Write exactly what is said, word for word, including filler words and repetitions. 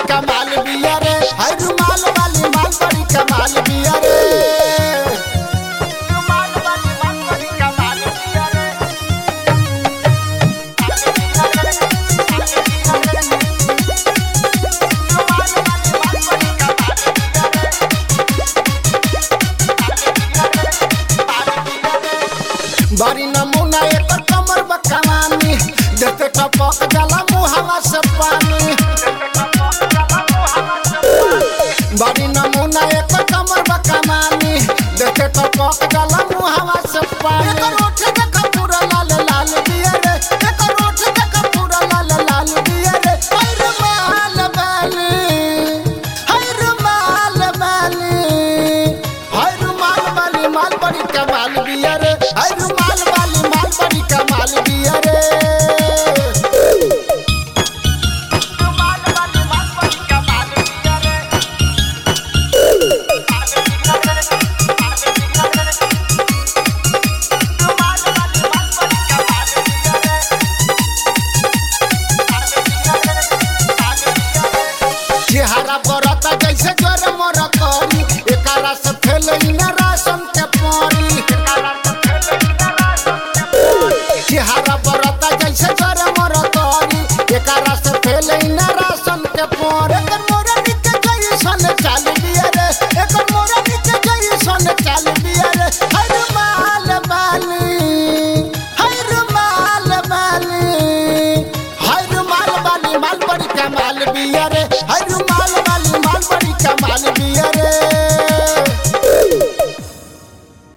कमाल बिया रे हाय रुमाल वाली माल बड़ी कमाल बिया रे रुमाल वाली माल बड़ी कमाल बिया रे बारी नमूना एक कमर बकवानी देखते टपक जाला मुहावा से पानी बारी नमूना एक कमर बकवानी देखते टपक जाला मुहावा से पानी एक रोट देख पूरा लाल लाल बिया रे एक रोट देख पूरा लाल लाल बिया रे हाय रुमाल वाली हाय रुमाल वाली हाय रुमाल वाली माल बड़ी कमाल बिया रे हाय रुमाल वाली माल बड़ी कमाल बिया रे रुमाल वाली माल बड़ी कमाल बिया रे रुमाल वाली माल बड़ी कमाल बिया रे चेहरा बरता जैसे जोर मोर करी एकरा से फैलई ना राशन